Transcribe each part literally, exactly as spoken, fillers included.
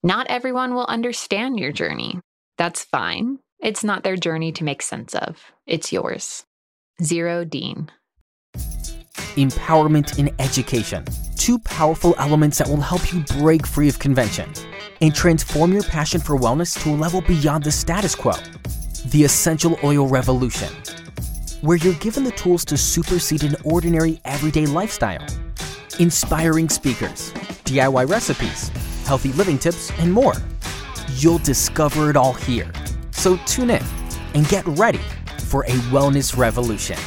Not everyone will understand your journey. That's fine. It's not their journey to make sense of. It's yours. Zero Dean. Empowerment in education. Two powerful elements that will help you break free of convention and transform your passion for wellness to a level beyond the status quo. The Essential Oil Revolution, where you're given the tools to supersede an ordinary everyday lifestyle. Inspiring speakers, D I Y recipes, healthy living tips, and more. You'll discover it all here. So tune in and get ready for a wellness revolution.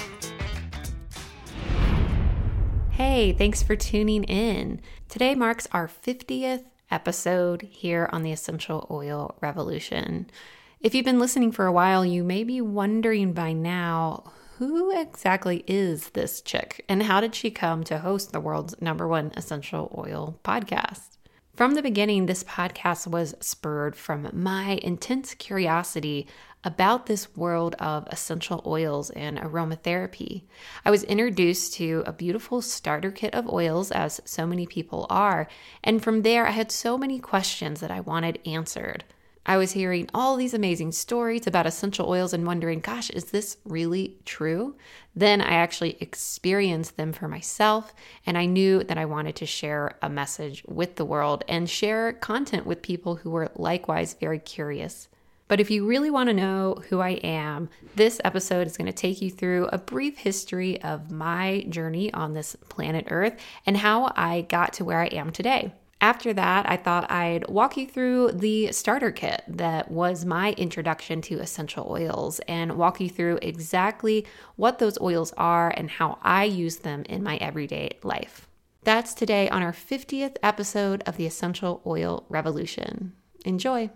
Hey, thanks for tuning in. Today marks our fiftieth episode here on the Essential Oil Revolution. If you've been listening for a while, you may be wondering by now, who exactly is this chick and how did she come to host the world's number one essential oil podcast? From the beginning, this podcast was spurred from my intense curiosity about this world of essential oils and aromatherapy. I was introduced to a beautiful starter kit of oils, as so many people are, and from there I had so many questions that I wanted answered. I was hearing all these amazing stories about essential oils and wondering, gosh, is this really true? Then I actually experienced them for myself, and I knew that I wanted to share a message with the world and share content with people who were likewise very curious. But if you really want to know who I am, this episode is going to take you through a brief history of my journey on this planet Earth and how I got to where I am today. After that, I thought I'd walk you through the starter kit that was my introduction to essential oils and walk you through exactly what those oils are and how I use them in my everyday life. That's today on our fiftieth episode of the Essential Oil Revolution. Enjoy.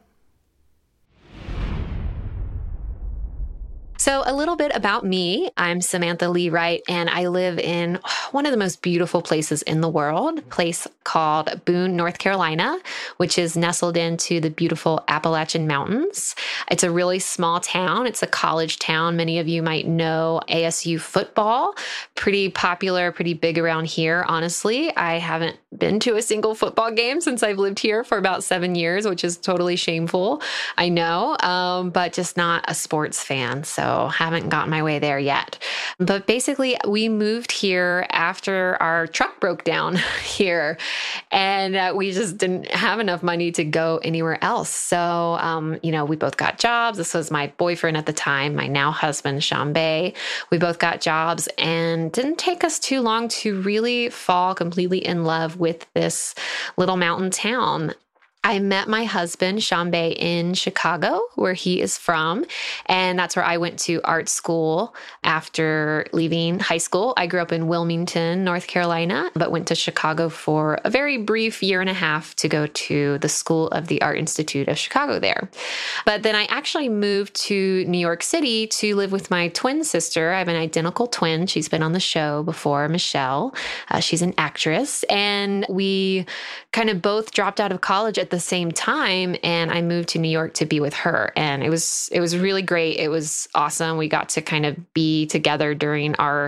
So a little bit about me. I'm Samantha Lee Wright, and I live in one of the most beautiful places in the world, a place called Boone, North Carolina, which is nestled into the beautiful Appalachian Mountains. It's a really small town. It's a college town. Many of you might know A S U football, pretty popular, pretty big around here, honestly. I haven't been to a single football game since I've lived here for about seven years, which is totally shameful, I know, um, but just not a sports fan. So haven't gotten my way there yet. But basically, we moved here after our truck broke down here, and uh, we just didn't have enough money to go anywhere else. So, um, you know, we both got jobs. This was my boyfriend at the time, my now husband, Sean Bay. We both got jobs, and didn't take us too long to really fall completely in love with this little mountain town. I met my husband, Sean Bay, in Chicago, where he is from, and that's where I went to art school after leaving high school. I grew up in Wilmington, North Carolina, but went to Chicago for a very brief year and a half to go to the School of the Art Institute of Chicago there. But then I actually moved to New York City to live with my twin sister. I have an identical twin. She's been on the show before, Michelle. Uh, she's an actress, and we kind of both dropped out of college at the same time, and I moved to New York to be with her. And it was it was really great. It was awesome. We got to kind of be together during our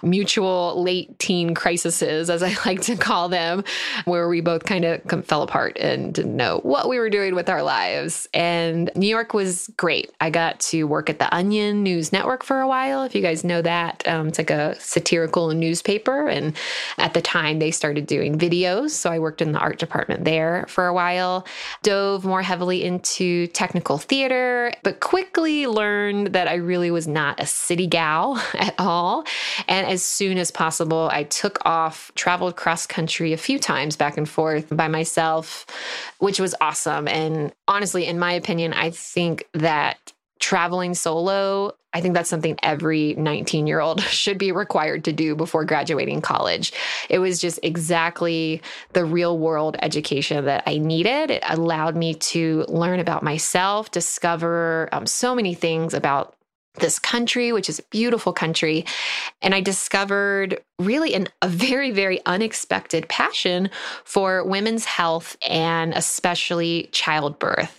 mutual late teen crises, as I like to call them, where we both kind of fell apart and didn't know what we were doing with our lives. And New York was great. I got to work at the Onion News Network for a while, if you guys know that. Um, it's like a satirical newspaper. And at the time, they started doing videos. So I worked in the art department there for a while. Dove more heavily into technical theater, but quickly learned that I really was not a city gal at all. And as soon as possible, I took off, traveled cross country a few times back and forth by myself, which was awesome. And honestly, in my opinion, I think that traveling solo, I think that's something every nineteen-year-old should be required to do before graduating college. It was just exactly the real-world education that I needed. It allowed me to learn about myself, discover um, so many things about this country, which is a beautiful country. And I discovered really an, a very, very unexpected passion for women's health and especially childbirth.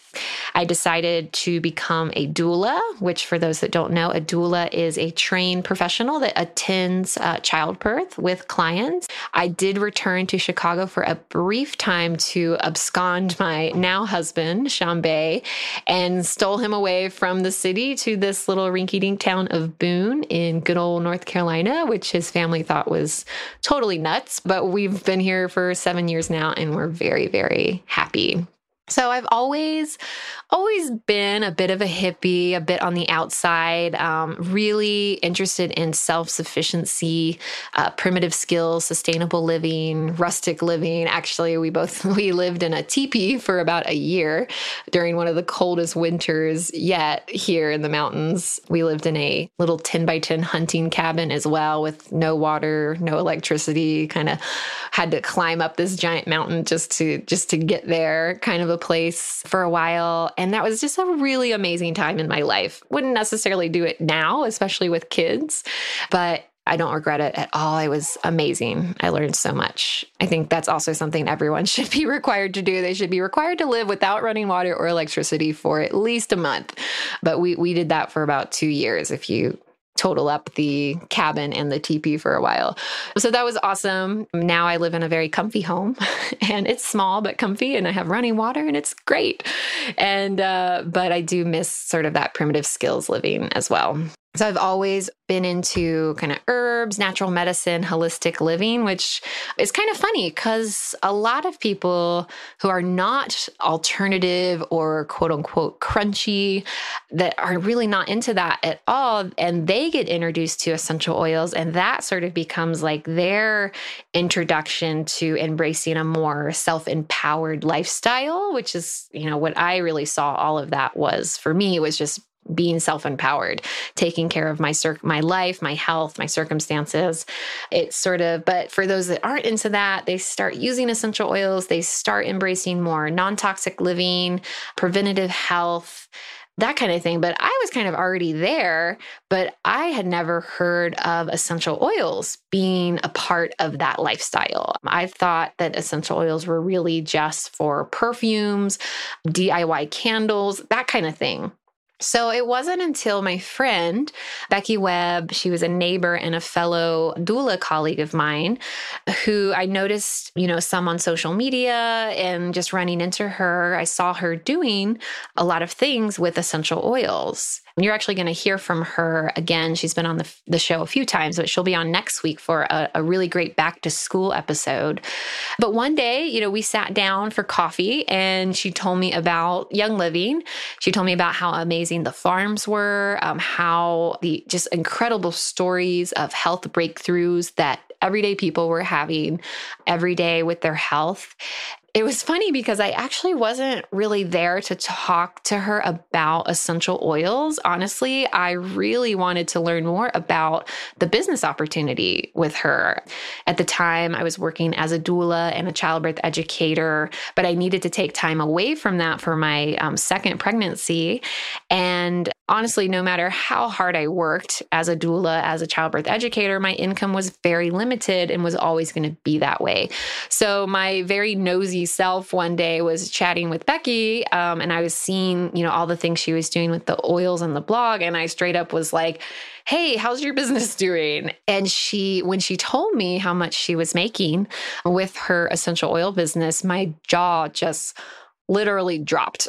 I decided to become a doula, which for those that don't know, a doula is a trained professional that attends uh, childbirth with clients. I did return to Chicago for a brief time to abscond my now husband, Shambe, and stole him away from the city to this little rinky-dink town of Boone in good old North Carolina, which his family thought was totally nuts. But we've been here for seven years now, and we're very, very happy. So I've always, always been a bit of a hippie, a bit on the outside, um, really interested in self-sufficiency, uh, primitive skills, sustainable living, rustic living. Actually, we both, we lived in a teepee for about a year during one of the coldest winters yet here in the mountains. We lived in a little ten by ten hunting cabin as well with no water, no electricity, kind of had to climb up this giant mountain just to, just to get there, kind of a place for a while. And that was just a really amazing time in my life. Wouldn't necessarily do it now, especially with kids, but I don't regret it at all. It was amazing. I learned so much. I think that's also something everyone should be required to do. They should be required to live without running water or electricity for at least a month. But we, we did that for about two years if you total up the cabin and the teepee for a while. So that was awesome. Now I live in a very comfy home and it's small but comfy and I have running water and it's great. And, uh, but I do miss sort of that primitive skills living as well. So I've always been into kind of herbs, natural medicine, holistic living, which is kind of funny because a lot of people who are not alternative or quote unquote crunchy, that are really not into that at all, and they get introduced to essential oils, and that sort of becomes like their introduction to embracing a more self-empowered lifestyle, which is, you know, what I really saw all of that was for me was just being self-empowered, taking care of my cir- my life, my health, my circumstances. It's sort of, but for those that aren't into that, they start using essential oils, they start embracing more non-toxic living, preventative health, that kind of thing. But I was kind of already there, but I had never heard of essential oils being a part of that lifestyle. I thought that essential oils were really just for perfumes, D I Y candles, that kind of thing. So it wasn't until my friend, Becky Webb, she was a neighbor and a fellow doula colleague of mine, who I noticed, you know, some on social media and just running into her, I saw her doing a lot of things with essential oils. And you're actually going to hear from her again. She's been on the, the show a few times, but she'll be on next week for a, a really great back to school episode. But one day, you know, we sat down for coffee and she told me about Young Living. She told me about how amazing the farms were, um, how the just incredible stories of health breakthroughs that everyday people were having every day with their health. It was funny because I actually wasn't really there to talk to her about essential oils. Honestly, I really wanted to learn more about the business opportunity with her. At the time, I was working as a doula and a childbirth educator, but I needed to take time away from that for my um, second pregnancy. And honestly, no matter how hard I worked as a doula, as a childbirth educator, my income was very limited and was always going to be that way. So my very nosy self one day was chatting with Becky, um, and I was seeing, you know, all the things she was doing with the oils and the blog. And I straight up was like, hey, how's your business doing? And she, when she told me how much she was making with her essential oil business, my jaw just literally dropped.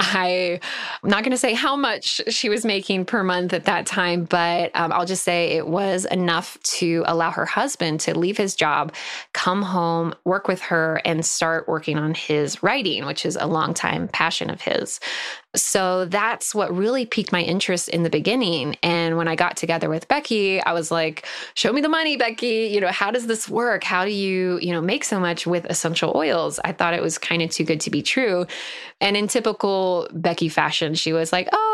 I, I'm not going to say how much she was making per month at that time, but um, I'll just say it was enough to allow her husband to leave his job, come home, work with her, and start working on his writing, which is a longtime passion of his. So that's what really piqued my interest in the beginning. And when I got together with Becky, I was like, show me the money, Becky. You know, how does this work? How do you, you know, make so much with essential oils? I thought it was kind of too good to be true. And in typical Becky fashion, she was like, oh,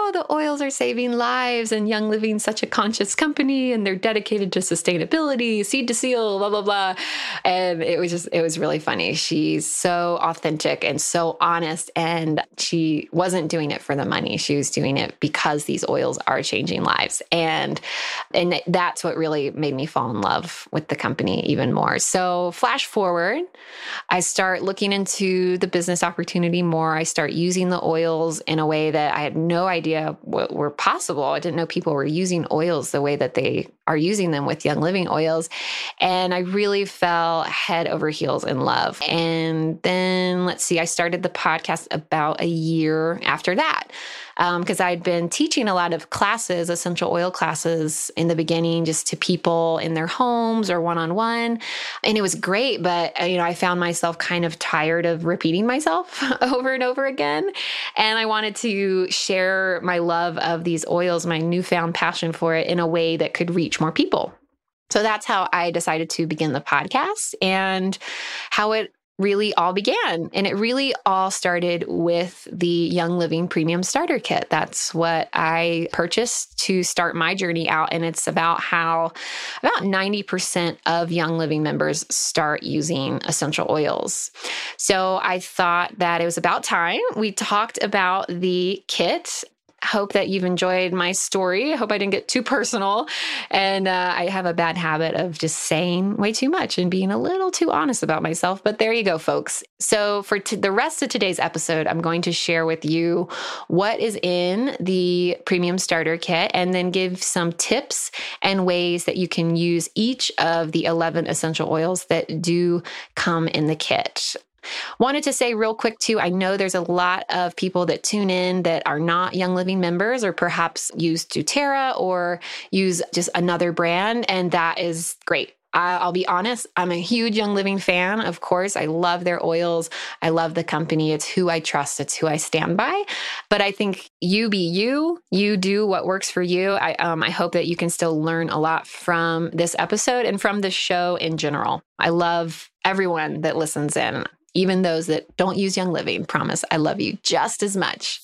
oh, the oils are saving lives and Young Living's such a conscious company and they're dedicated to sustainability, seed to seal, blah, blah, blah. And it was just, it was really funny. She's so authentic and so honest. And she wasn't doing it for the money. She was doing it because these oils are changing lives. And, and that's what really made me fall in love with the company even more. So flash forward, I start looking into the business opportunity more. I start using the oils in a way that I had no idea what were possible. I didn't know people were using oils the way that they are using them with Young Living oils. And I really fell head over heels in love. And then let's see, I started the podcast about a year after that. Because um, I'd been teaching a lot of classes, essential oil classes in the beginning, just to people in their homes or one-on-one. And it was great, but you know, I found myself kind of tired of repeating myself over and over again. And I wanted to share my love of these oils, my newfound passion for it, in a way that could reach more people. So that's how I decided to begin the podcast and how it really all began. And it really all started with the Young Living Premium Starter Kit. That's what I purchased to start my journey out. And it's about how about ninety percent of Young Living members start using essential oils. So I thought that it was about time. We talked about the kit. Hope that you've enjoyed my story. I hope I didn't get too personal. And uh, I have a bad habit of just saying way too much and being a little too honest about myself. But there you go, folks. So for t- the rest of today's episode, I'm going to share with you what is in the Premium Starter Kit and then give some tips and ways that you can use each of the eleven essential oils that do come in the kit. Wanted to say real quick too, I know there's a lot of people that tune in that are not Young Living members or perhaps use doTERRA or use just another brand, and that is great. I'll be honest, I'm a huge Young Living fan. Of course, I love their oils. I love the company. It's who I trust. It's who I stand by. But I think you be you. You do what works for you. I, um, I hope that you can still learn a lot from this episode and from the show in general. I love everyone that listens in. Even those that don't use Young Living, promise I love you just as much.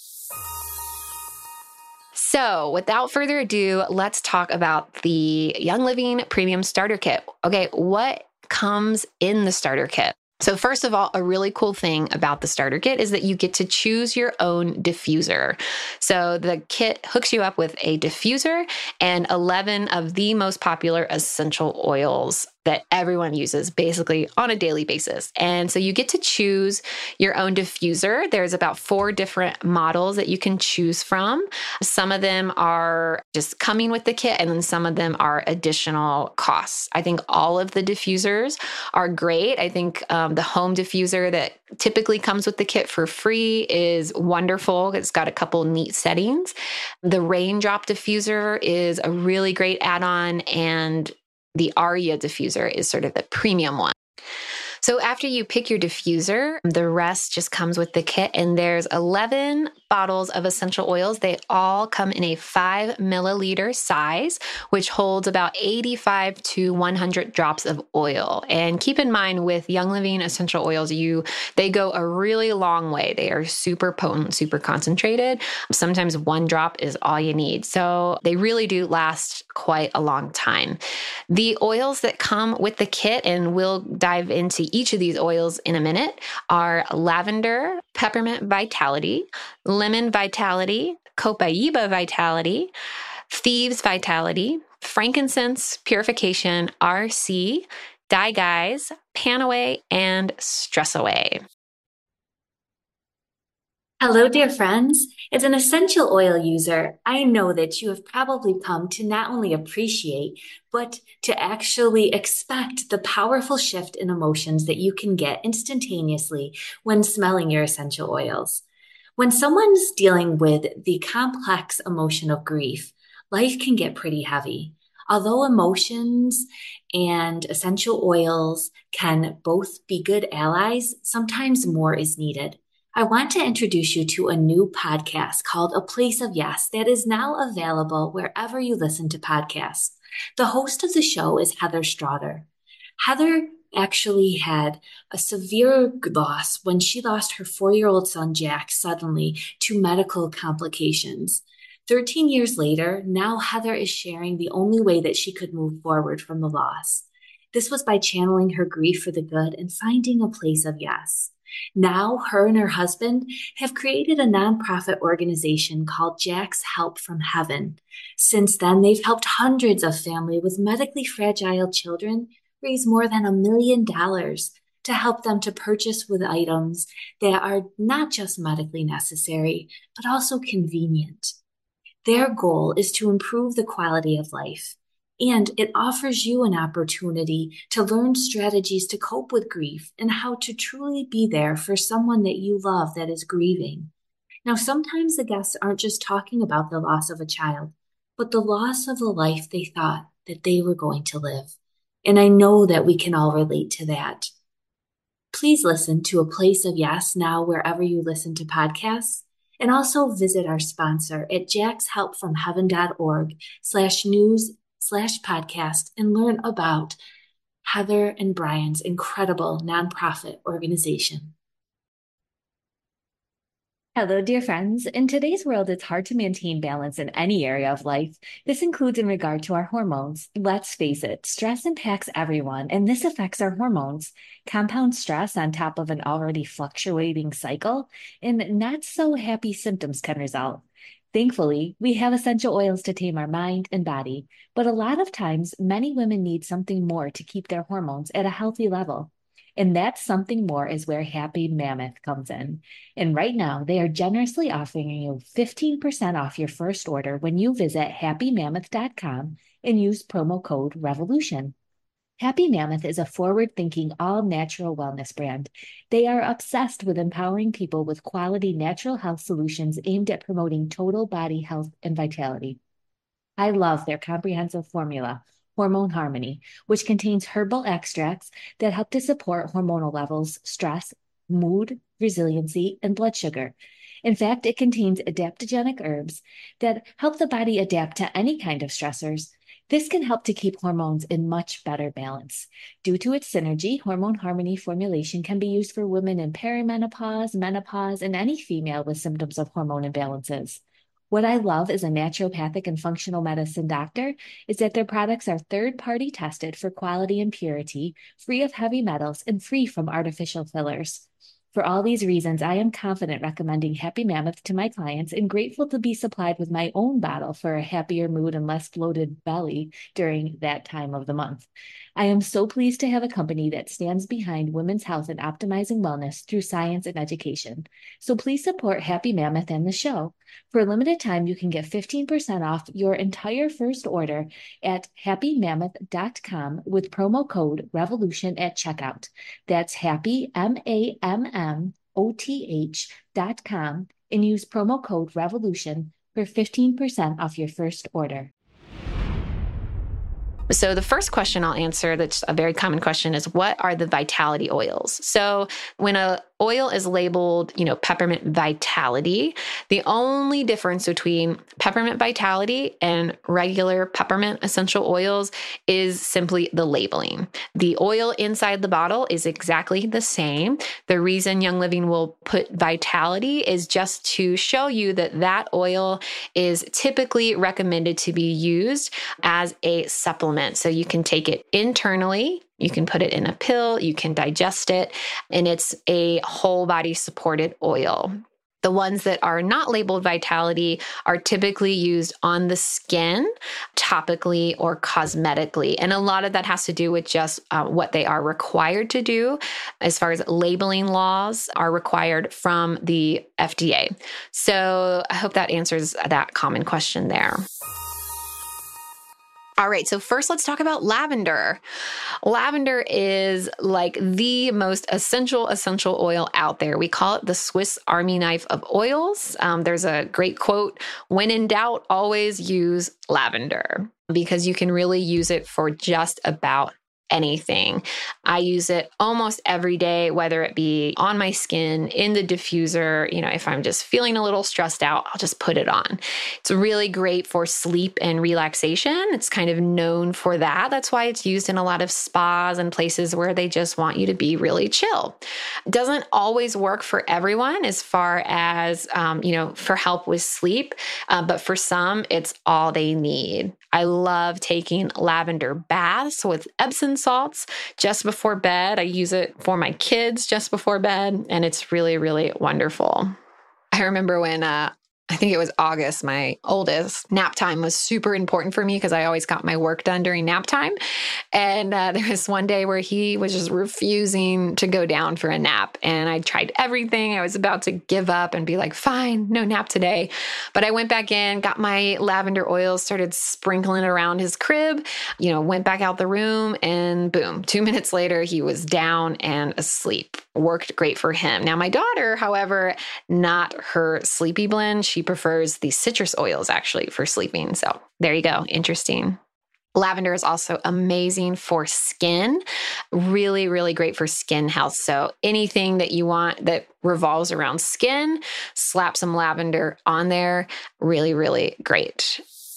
So without further ado, let's talk about the Young Living Premium Starter Kit. Okay, what comes in the starter kit? So first of all, a really cool thing about the starter kit is that you get to choose your own diffuser. So the kit hooks you up with a diffuser and eleven of the most popular essential oils that everyone uses basically on a daily basis. And so you get to choose your own diffuser. There's about four different models that you can choose from. Some of them are just coming with the kit, and then some of them are additional costs. I think all of the diffusers are great. I think um, the home diffuser that typically comes with the kit for free is wonderful. It's got a couple neat settings. The raindrop diffuser is a really great add-on, and the Aria diffuser is sort of the premium one. So after you pick your diffuser, the rest just comes with the kit, and there's eleven bottles of essential oils. They all come in a five milliliter size, which holds about eighty-five to one hundred drops of oil. And keep in mind with Young Living essential oils, you they go a really long way. They are super potent, super concentrated. Sometimes one drop is all you need. So they really do last quite a long time. The oils that come with the kit, and we'll dive into each of these oils in a minute, are lavender, peppermint vitality, lemon vitality, copaiba vitality, thieves vitality, frankincense purification, R C, Diguise, Panaway, and Stress Away. Hello, dear friends. As an essential oil user, I know that you have probably come to not only appreciate, but to actually expect the powerful shift in emotions that you can get instantaneously when smelling your essential oils. When someone's dealing with the complex emotion of grief, life can get pretty heavy. Although emotions and essential oils can both be good allies, sometimes more is needed. I want to introduce you to a new podcast called A Place of Yes that is now available wherever you listen to podcasts. The host of the show is Heather Strother. Heather actually had a severe loss when she lost her four-year-old son, Jack, suddenly to medical complications. thirteen years later, now Heather is sharing the only way that she could move forward from the loss. This was by channeling her grief for the good and finding a place of yes. Now, her and her husband have created a nonprofit organization called Jack's Help from Heaven. Since then, they've helped hundreds of families with medically fragile children raise more than a million dollars to help them to purchase with items that are not just medically necessary, but also convenient. Their goal is to improve the quality of life, and it offers you an opportunity to learn strategies to cope with grief and how to truly be there for someone that you love that is grieving. Now, sometimes the guests aren't just talking about the loss of a child, but the loss of a life they thought that they were going to live. And I know that we can all relate to that. Please listen to A Place of Yes now wherever you listen to podcasts, and also visit our sponsor at jackshelpfromheaven.org slash news slash podcast and learn about Heather and Brian's incredible nonprofit organization. Hello, dear friends. In today's world, it's hard to maintain balance in any area of life. This includes in regard to our hormones. Let's face it, stress impacts everyone, and this affects our hormones. Compound stress on top of an already fluctuating cycle, and not so happy symptoms can result. Thankfully, we have essential oils to tame our mind and body, but a lot of times, many women need something more to keep their hormones at a healthy level. And that something more is where Happy Mammoth comes in. And right now, they are generously offering you fifteen percent off your first order when you visit happy mammoth dot com and use promo code REVOLUTION. Happy Mammoth is a forward-thinking, all-natural wellness brand. They are obsessed with empowering people with quality natural health solutions aimed at promoting total body health and vitality. I love their comprehensive formula, Hormone Harmony, which contains herbal extracts that help to support hormonal levels, stress, mood, resiliency, and blood sugar. In fact, it contains adaptogenic herbs that help the body adapt to any kind of stressors. This can help to keep hormones in much better balance. Due to its synergy, Hormone Harmony formulation can be used for women in perimenopause, menopause, and any female with symptoms of hormone imbalances. What I love as a naturopathic and functional medicine doctor is that their products are third-party tested for quality and purity, free of heavy metals, and free from artificial fillers. For all these reasons, I am confident recommending Happy Mammoth to my clients and grateful to be supplied with my own bottle for a happier mood and less bloated belly during that time of the month. I am so pleased to have a company that stands behind women's health and optimizing wellness through science and education. So please support Happy Mammoth and the show. For a limited time, you can get fifteen percent off your entire first order at happy mammoth dot com with promo code REVOLUTION at checkout. That's happy, M A M M O T H dot com, and use promo code REVOLUTION for fifteen percent off your first order. So the first question I'll answer, that's a very common question, is what are the vitality oils? So when a oil is labeled, you know, peppermint vitality, the only difference between peppermint vitality and regular peppermint essential oils is simply the labeling. The oil inside the bottle is exactly the same. The reason Young Living will put vitality is just to show you that that oil is typically recommended to be used as a supplement. So you can take it internally. You can put it in a pill, you can digest it, and it's a whole body supported oil. The ones that are not labeled vitality are typically used on the skin, topically or cosmetically. And a lot of that has to do with just uh, what they are required to do as far as labeling laws are required from the F D A. So I hope that answers that common question there. All right, so first let's talk about lavender. Lavender is like the most essential, essential oil out there. We call it the Swiss Army knife of oils. Um, there's a great quote, when in doubt, always use lavender, because you can really use it for just about anything. I use it almost every day, whether it be on my skin, in the diffuser. You know, if I'm just feeling a little stressed out, I'll just put it on. It's really great for sleep and relaxation. It's kind of known for that. That's why it's used in a lot of spas and places where they just want you to be really chill. It doesn't always work for everyone as far as, um, you know, for help with sleep, uh, but for some, it's all they need. I love taking lavender baths with Epsom salts just before bed. I use it for my kids just before bed, and it's really, really wonderful. I remember when uh, I think it was August, my oldest, nap time was super important for me because I always got my work done during nap time. And uh, there was one day where he was just refusing to go down for a nap. And I tried everything. I was about to give up and be like, fine, no nap today. But I went back in, got my lavender oil, started sprinkling it around his crib, you know, went back out the room, and boom, two minutes later, he was down and asleep. Worked great for him. Now, my daughter, however, not her sleepy blend. She prefers the citrus oils actually for sleeping. So there you go. Interesting. Lavender is also amazing for skin. Really, really great for skin health. So anything that you want that revolves around skin, slap some lavender on there. Really, really great.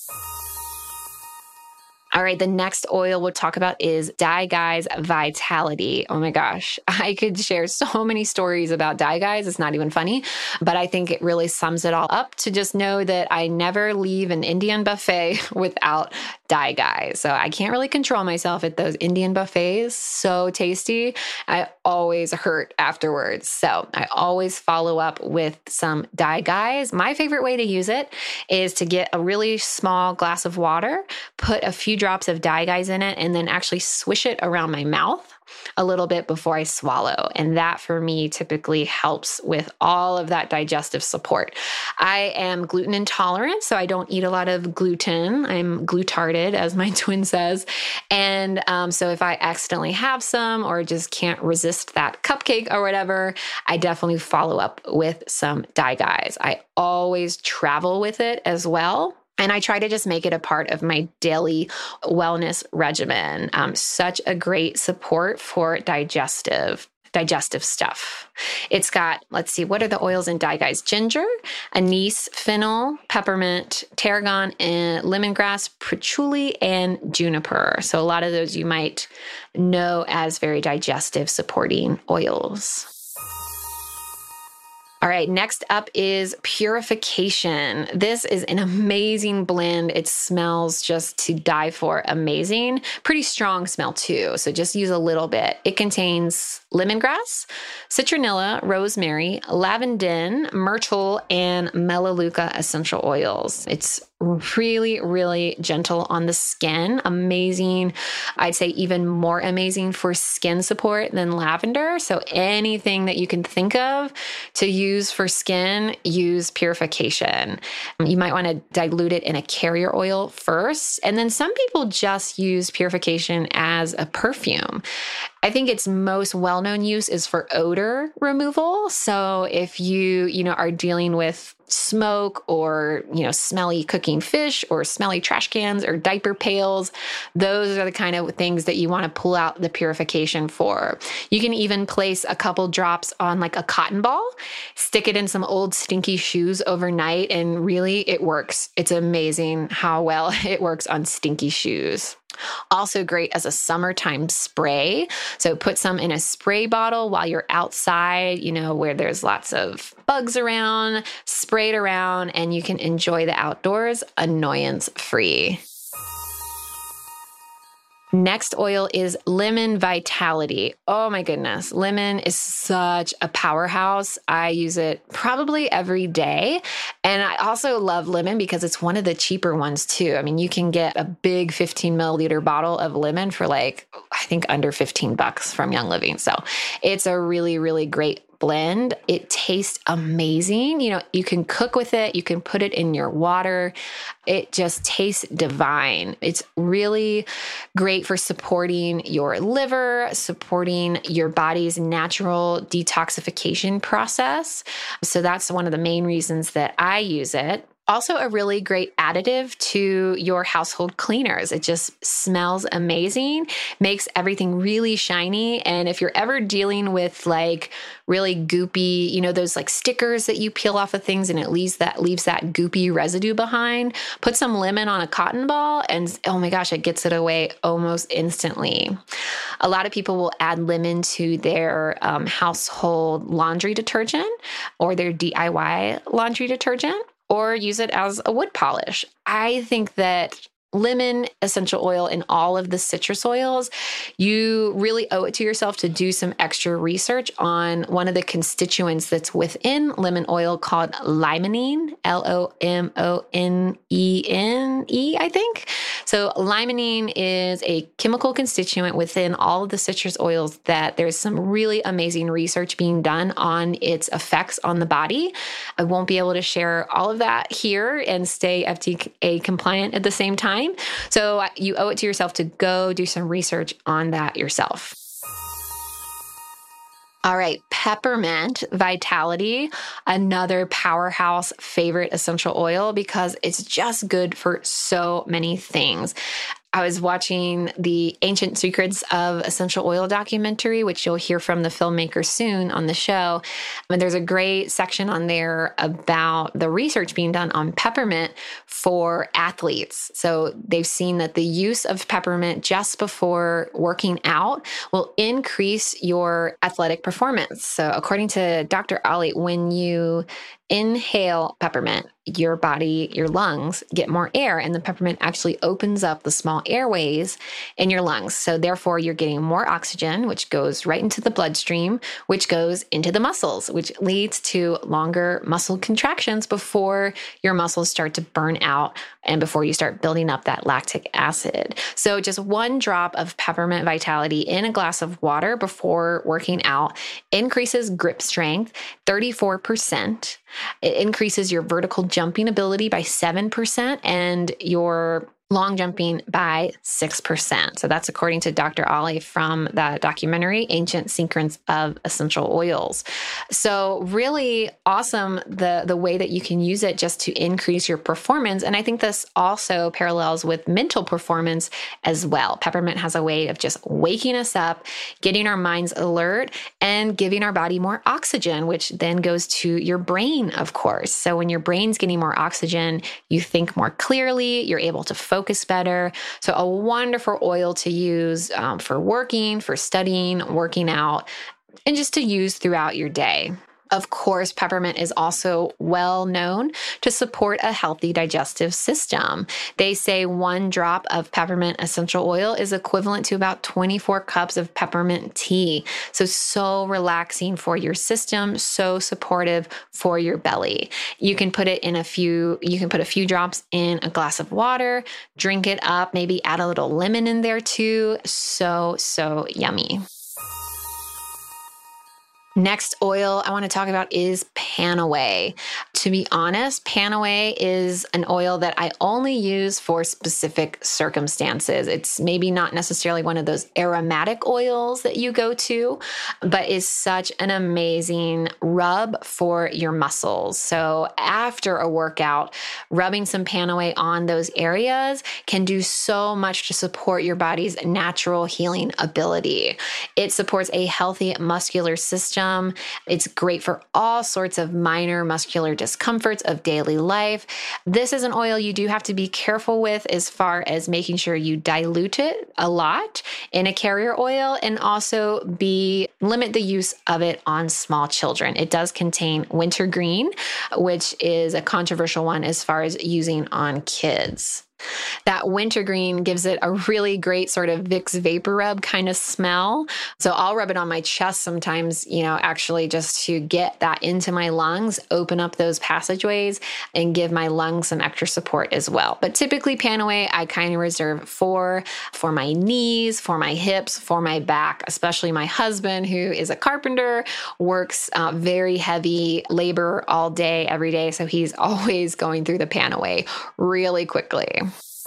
All right, the next oil we'll talk about is DiGuise Vitality. Oh my gosh, I could share so many stories about DiGuise. It's not even funny, but I think it really sums it all up to just know that I never leave an Indian buffet without DiGuise. So I can't really control myself at those Indian buffets. So tasty. I always hurt afterwards. So I always follow up with some DiGuise. My favorite way to use it is to get a really small glass of water, put a few drops of DiGuise in it, and then actually swish it around my mouth a little bit before I swallow. And that for me typically helps with all of that digestive support. I am gluten intolerant, so I don't eat a lot of gluten. I'm glutarded, as my twin says. And um, so if I accidentally have some or just can't resist that cupcake or whatever, I definitely follow up with some DiGuise. I always travel with it as well. And I try to just make it a part of my daily wellness regimen. Um, such a great support for digestive digestive stuff. It's got, let's see, what are the oils in DiGuise? Ginger, anise, fennel, peppermint, tarragon, and lemongrass, patchouli, and juniper. So a lot of those you might know as very digestive supporting oils. All right, next up is Purification. This is an amazing blend. It smells just to die for amazing. Pretty strong smell too, so just use a little bit. It contains lemongrass, citronella, rosemary, lavender, myrtle, and melaleuca essential oils. It's really, really gentle on the skin. Amazing. I'd say even more amazing for skin support than lavender. So anything that you can think of to use for skin, use Purification. You might want to dilute it in a carrier oil first. And then some people just use Purification as a perfume. I think its most well-known use is for odor removal. So if you, you know, are dealing with smoke or, you know, smelly cooking fish or smelly trash cans or diaper pails, those are the kind of things that you want to pull out the Purification for. You can even place a couple drops on like a cotton ball, stick it in some old stinky shoes overnight, and really it works. It's amazing how well it works on stinky shoes. Also great as a summertime spray. So put some in a spray bottle while you're outside, you know, where there's lots of bugs around, spray it around, and you can enjoy the outdoors annoyance free. Next oil is Lemon Vitality. Oh my goodness. Lemon is such a powerhouse. I use it probably every day. And I also love lemon because it's one of the cheaper ones too. I mean, you can get a big fifteen milliliter bottle of lemon for like, I think under fifteen bucks from Young Living. So it's a really, really great blend. It tastes amazing. You know, you can cook with it. You can put it in your water. It just tastes divine. It's really great for supporting your liver, supporting your body's natural detoxification process. So that's one of the main reasons that I use it. Also a really great additive to your household cleaners. It just smells amazing, makes everything really shiny. And if you're ever dealing with like really goopy, you know, those like stickers that you peel off of things and it leaves that leaves that goopy residue behind, put some lemon on a cotton ball and oh my gosh, it gets it away almost instantly. A lot of people will add lemon to their um, household laundry detergent or their D I Y laundry detergent, or use it as a wood polish. I think that lemon essential oil and all of the citrus oils, you really owe it to yourself to do some extra research on one of the constituents that's within lemon oil called limonene, L O M O N E N E, I think. So limonene is a chemical constituent within all of the citrus oils that there's some really amazing research being done on its effects on the body. I won't be able to share all of that here and stay F D A compliant at the same time. So you owe it to yourself to go do some research on that yourself. All right, peppermint vitality, another powerhouse favorite essential oil because it's just good for so many things. I was watching the Ancient Secrets of Essential Oil documentary, which you'll hear from the filmmaker soon on the show. And there's a great section on there about the research being done on peppermint for athletes. So they've seen that the use of peppermint just before working out will increase your athletic performance. So according to Doctor Ali, when you inhale peppermint, your body, your lungs get more air, and the peppermint actually opens up the small airways in your lungs. So therefore, you're getting more oxygen, which goes right into the bloodstream, which goes into the muscles, which leads to longer muscle contractions before your muscles start to burn out and before you start building up that lactic acid. So just one drop of peppermint vitality in a glass of water before working out increases grip strength thirty-four percent. It increases your vertical jumping ability by seven percent and your long jumping by six percent. So that's according to Doctor Ali from the documentary, Ancient Secrets of Essential Oils. So really awesome the, the way that you can use it just to increase your performance. And I think this also parallels with mental performance as well. Peppermint has a way of just waking us up, getting our minds alert, and giving our body more oxygen, which then goes to your brain, of course. So when your brain's getting more oxygen, you think more clearly, you're able to focus focus better. So a wonderful oil to use um, for working, for studying, working out, and just to use throughout your day. Of course, peppermint is also well known to support a healthy digestive system. They say one drop of peppermint essential oil is equivalent to about twenty-four cups of peppermint tea. So, so relaxing for your system, so supportive for your belly. You can put it in a few, you can put a few drops in a glass of water, drink it up, maybe add a little lemon in there too. So, so yummy. Next oil I want to talk about is Panaway. To be honest, Panaway is an oil that I only use for specific circumstances. It's maybe not necessarily one of those aromatic oils that you go to, but is such an amazing rub for your muscles. So after a workout, rubbing some Panaway on those areas can do so much to support your body's natural healing ability. It supports a healthy muscular system. It's great for all sorts of minor muscular discomforts of daily life. This is an oil you do have to be careful with as far as making sure you dilute it a lot in a carrier oil and also be limit the use of it on small children. It does contain wintergreen, which is a controversial one as far as using on kids. That wintergreen gives it a really great sort of Vicks Vapor Rub kind of smell. So I'll rub it on my chest sometimes, you know, actually just to get that into my lungs, open up those passageways and give my lungs some extra support as well. But typically Panaway, I kind of reserve for, for my knees, for my hips, for my back, especially my husband who is a carpenter, works uh, very heavy labor all day, every day. So he's always going through the Panaway really quickly.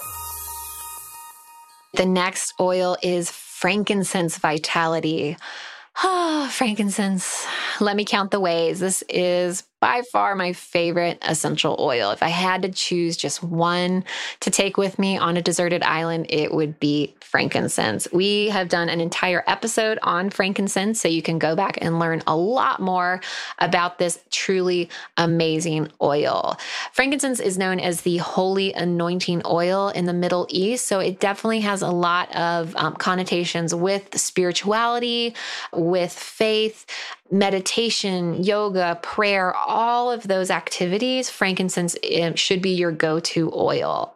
The next oil is frankincense vitality. Ah, oh, frankincense. Let me count the ways. This is by far my favorite essential oil. If I had to choose just one to take with me on a deserted island, it would be frankincense. We have done an entire episode on frankincense, so you can go back and learn a lot more about this truly amazing oil. Frankincense is known as the holy anointing oil in the Middle East, so it definitely has a lot of um, connotations with spirituality, with faith, meditation, yoga, prayer, all of those activities. Frankincense should be your go-to oil.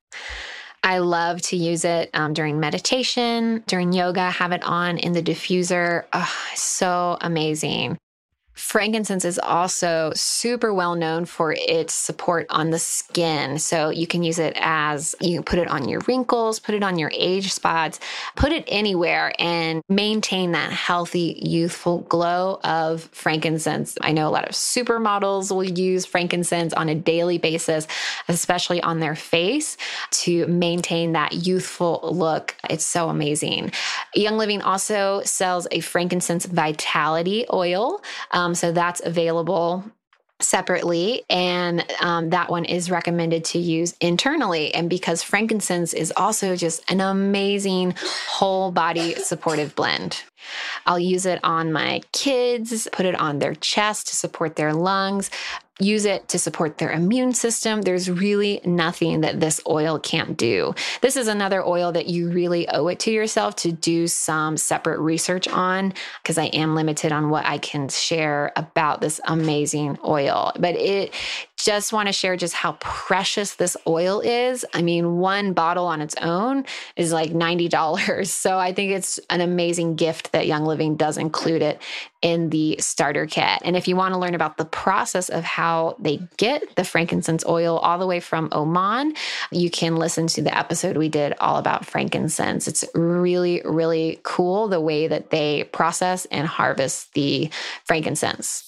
I love to use it um, during meditation, during yoga, have it on in the diffuser. Oh, so amazing. Frankincense is also super well known for its support on the skin. So you can use it as, you can put it on your wrinkles, put it on your age spots, put it anywhere and maintain that healthy, youthful glow of frankincense. I know a lot of supermodels will use frankincense on a daily basis, especially on their face, to maintain that youthful look. It's so amazing. Young Living also sells a frankincense vitality oil. Um, Um, so that's available separately, and um, that one is recommended to use internally. And because frankincense is also just an amazing whole body supportive blend. I'll use it on my kids, put it on their chest to support their lungs, use it to support their immune system. There's really nothing that this oil can't do. This is another oil that you really owe it to yourself to do some separate research on, because I am limited on what I can share about this amazing oil. But it just want to share just how precious this oil is. I mean, one bottle on its own is like ninety dollars. So I think it's an amazing gift that Young Living does include it in the starter kit. And if you want to learn about the process of how they get the frankincense oil all the way from Oman, you can listen to the episode we did all about frankincense. It's really, really cool the way that they process and harvest the frankincense.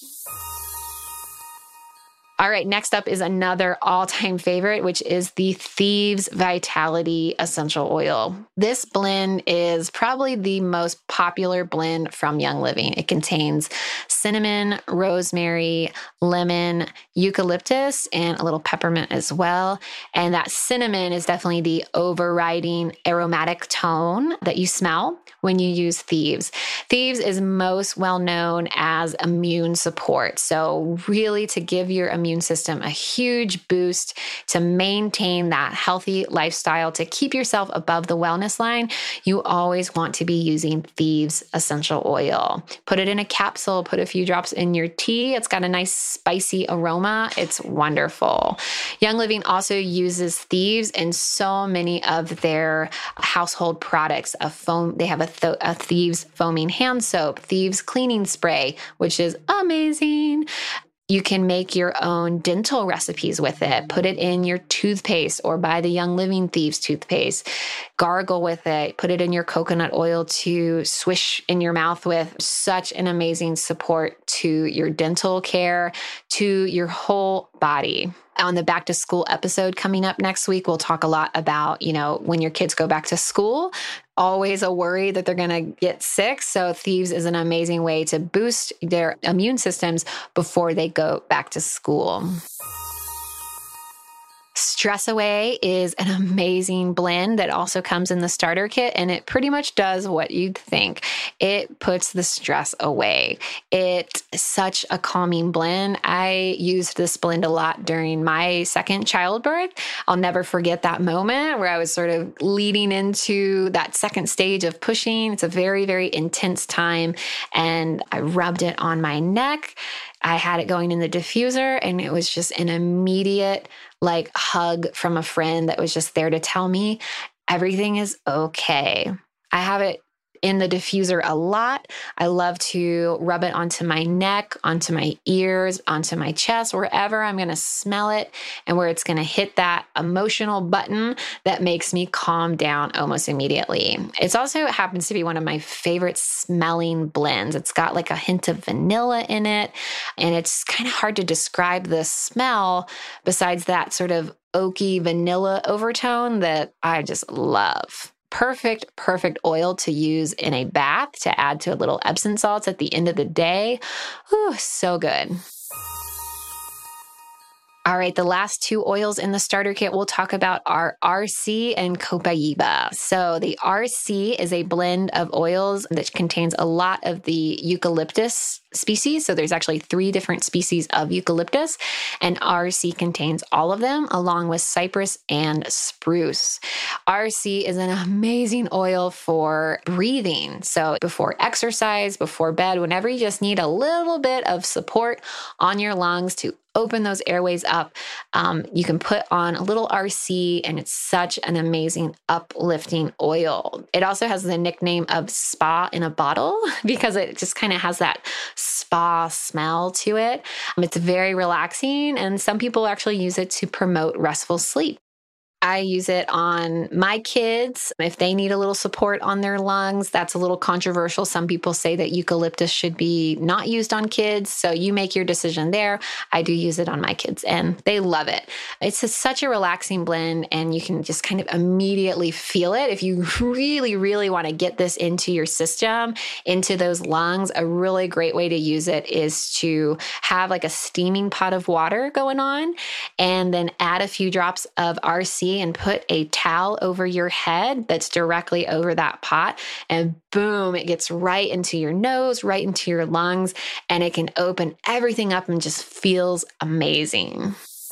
All right, next up is another all-time favorite, which is the Thieves Vitality Essential Oil. This blend is probably the most popular blend from Young Living. It contains cinnamon, rosemary, lemon, eucalyptus, and a little peppermint as well. And that cinnamon is definitely the overriding aromatic tone that you smell when you use Thieves. Thieves is most well known as immune support. So really to give your immune system a huge boost, to maintain that healthy lifestyle, to keep yourself above the wellness line, you always want to be using Thieves essential oil. Put it in a capsule, put a few drops in your tea. It's got a nice spicy aroma. It's wonderful. Young Living also uses Thieves in so many of their household products. A foam, they have a, th- a Thieves foaming hand soap, Thieves cleaning spray, which is amazing. You can make your own dental recipes with it. Put it in your toothpaste or buy the Young Living Thieves toothpaste. Gargle with it. Put it in your coconut oil to swish in your mouth with. Such an amazing support to your dental care, to your whole body. On the back to school episode coming up next week, we'll talk a lot about, you know, when your kids go back to school, always a worry that they're going to get sick. So Thieves is an amazing way to boost their immune systems before they go back to school. Stress Away is an amazing blend that also comes in the starter kit, and it pretty much does what you'd think. It puts the stress away. It's such a calming blend. I used this blend a lot during my second childbirth. I'll never forget that moment where I was sort of leading into that second stage of pushing. It's a very, very intense time, and I rubbed it on my neck. I had it going in the diffuser, and it was just an immediate like hug from a friend that was just there to tell me everything is okay. I have it in the diffuser a lot. I love to rub it onto my neck, onto my ears, onto my chest, wherever I'm going to smell it and where it's going to hit that emotional button that makes me calm down almost immediately. It's also, it happens to be one of my favorite smelling blends. It's got like a hint of vanilla in it, and it's kind of hard to describe the smell besides that sort of oaky vanilla overtone that I just love. Perfect, perfect oil to use in a bath, to add to a little Epsom salts at the end of the day. Ooh, so good. All right, the last two oils in the starter kit we'll talk about are R C and Copaiba. So the R C is a blend of oils that contains a lot of the eucalyptus species. So there's actually three different species of eucalyptus, and R C contains all of them, along with cypress and spruce. R C is an amazing oil for breathing. So before exercise, before bed, whenever you just need a little bit of support on your lungs to open those airways up, um, you can put on a little R C, and it's such an amazing uplifting oil. It also has the nickname of spa in a bottle because it just kind of has that spa smell to it. Um, it's very relaxing, and some people actually use it to promote restful sleep. I use it on my kids if they need a little support on their lungs. That's a little controversial. Some people say that eucalyptus should be not used on kids. So you make your decision there. I do use it on my kids and they love it. It's a, such a relaxing blend, and you can just kind of immediately feel it. If you really, really want to get this into your system, into those lungs, a really great way to use it is to have like a steaming pot of water going on and then add a few drops of R C and put a towel over your head that's directly over that pot, and boom, it gets right into your nose, right into your lungs, and it can open everything up and just feels amazing.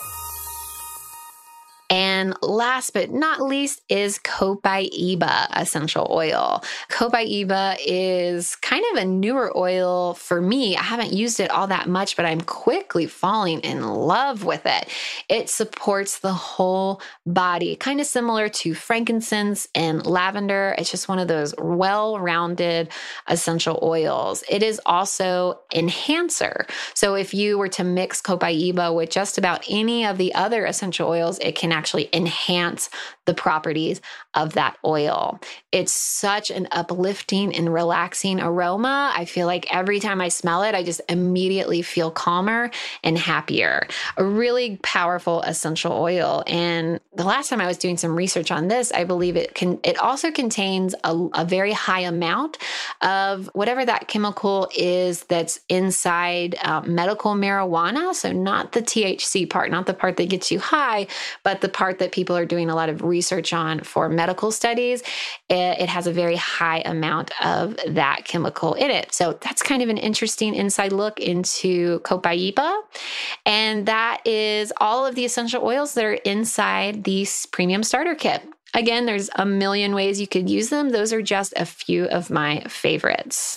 And last but not least is Copaiba essential oil. Copaiba is kind of a newer oil for me. I haven't used it all that much, but I'm quickly falling in love with it. It supports the whole body, kind of similar to frankincense and lavender. It's just one of those well-rounded essential oils. It is also enhancer. So if you were to mix Copaiba with just about any of the other essential oils, it can actually enhance the properties of that oil. It's such an uplifting and relaxing aroma. I feel like every time I smell it, I just immediately feel calmer and happier. A really powerful essential oil. And the last time I was doing some research on this, I believe it can, it also contains a, a very high amount of whatever that chemical is that's inside uh, medical marijuana. So not the T H C part, not the part that gets you high, but the part that people are doing a lot of research on for medical studies. It, it has a very high amount of that chemical in it. So that's kind of an interesting inside look into Copaiba. And that is all of the essential oils that are inside the premium starter kit. Again, there's a million ways you could use them. Those are just a few of my favorites.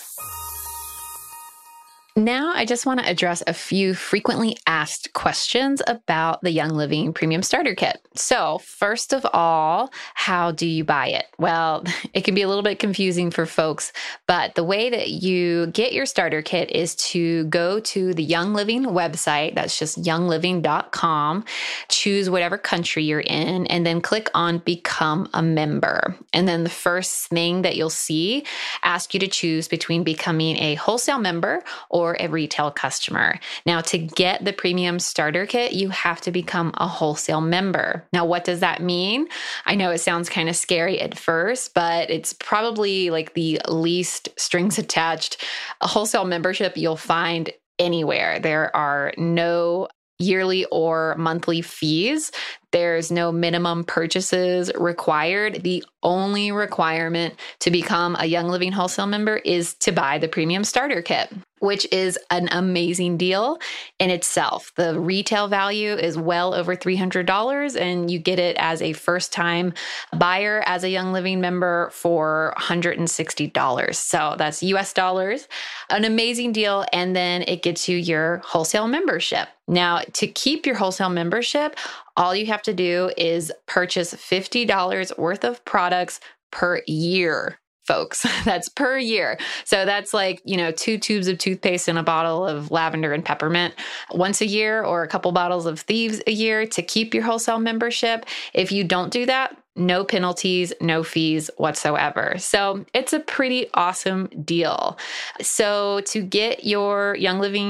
Now, I just want to address a few frequently asked questions about the Young Living Premium Starter Kit. So, first of all, how do you buy it? Well, it can be a little bit confusing for folks, but the way that you get your starter kit is to go to the Young Living website. That's just young living dot com. Choose whatever country you're in, and then click on Become a Member. And then the first thing that you'll see asks you to choose between becoming a wholesale member or a retail customer. Now, to get the premium starter kit, you have to become a wholesale member. Now, what does that mean? I know it sounds kind of scary at first, but it's probably like the least strings attached a wholesale membership you'll find anywhere. There are no yearly or monthly fees. There's no minimum purchases required. The only requirement to become a Young Living wholesale member is to buy the premium starter kit, which is an amazing deal in itself. The retail value is well over three hundred dollars, and you get it as a first-time buyer as a Young Living member for one hundred sixty dollars. So that's U S dollars, an amazing deal. And then it gets you your wholesale membership. Now, to keep your wholesale membership, all you have to do is purchase fifty dollars worth of products per year, folks. That's per year. So that's like, you know, two tubes of toothpaste and a bottle of lavender and peppermint once a year, or a couple bottles of Thieves a year to keep your wholesale membership. If you don't do that, no penalties, no fees whatsoever. So it's a pretty awesome deal. So to get your Young Living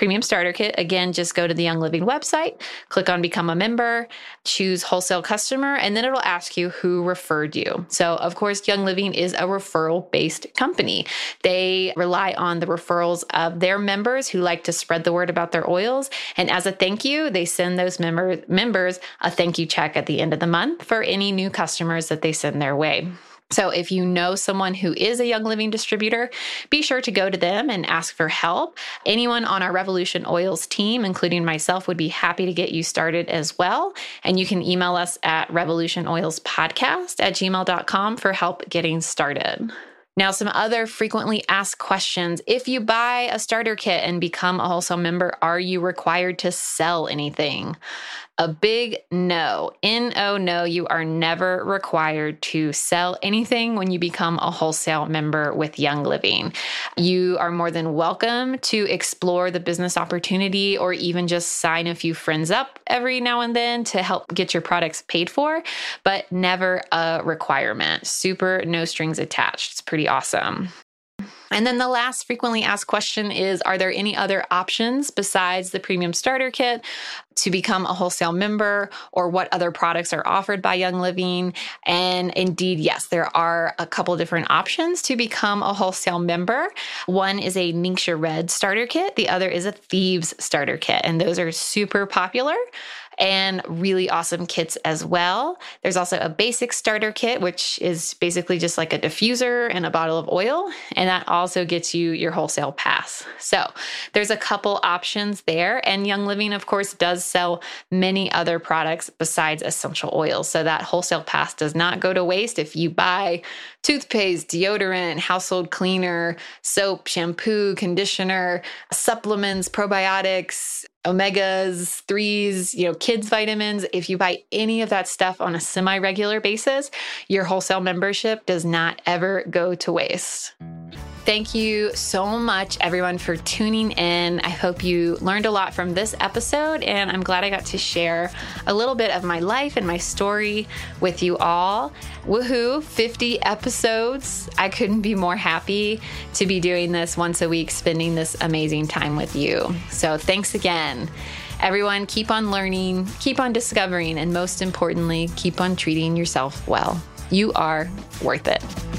Premium Starter Kit, again, just go to the Young Living website, click on Become a Member, choose Wholesale Customer, and then it'll ask you who referred you. So, of course, Young Living is a referral-based company. They rely on the referrals of their members who like to spread the word about their oils. And as a thank you, they send those member, members a thank you check at the end of the month for any new customers that they send their way. So if you know someone who is a Young Living distributor, be sure to go to them and ask for help. Anyone on our Revolution Oils team, including myself, would be happy to get you started as well. And you can email us at revolutionoilspodcast at gmail dot com for help getting started. Now, some other frequently asked questions. If you buy a starter kit and become a wholesale member, are you required to sell anything? A big no. N O no, you are never required to sell anything when you become a wholesale member with Young Living. You are more than welcome to explore the business opportunity or even just sign a few friends up every now and then to help get your products paid for, but never a requirement. Super no strings attached. It's pretty awesome. And then the last frequently asked question is, are there any other options besides the Premium Starter Kit to become a wholesale member, or what other products are offered by Young Living? And indeed, yes, there are a couple different options to become a wholesale member. One is a Ningxia Red Starter Kit. The other is a Thieves Starter Kit. And those are super popular and really awesome kits as well. There's also a basic starter kit, which is basically just like a diffuser and a bottle of oil. And that also gets you your wholesale pass. So there's a couple options there. And Young Living, of course, does sell many other products besides essential oils. So that wholesale pass does not go to waste if you buy toothpaste, deodorant, household cleaner, soap, shampoo, conditioner, supplements, probiotics, omegas, threes, you know, kids vitamins. If you buy any of that stuff on a semi-regular basis, your wholesale membership does not ever go to waste. Thank you so much, everyone, for tuning in. I hope you learned a lot from this episode, and I'm glad I got to share a little bit of my life and my story with you all. Woohoo, fifty episodes. I couldn't be more happy to be doing this once a week, spending this amazing time with you. So thanks again. Everyone, keep on learning, keep on discovering, and most importantly, keep on treating yourself well. You are worth it.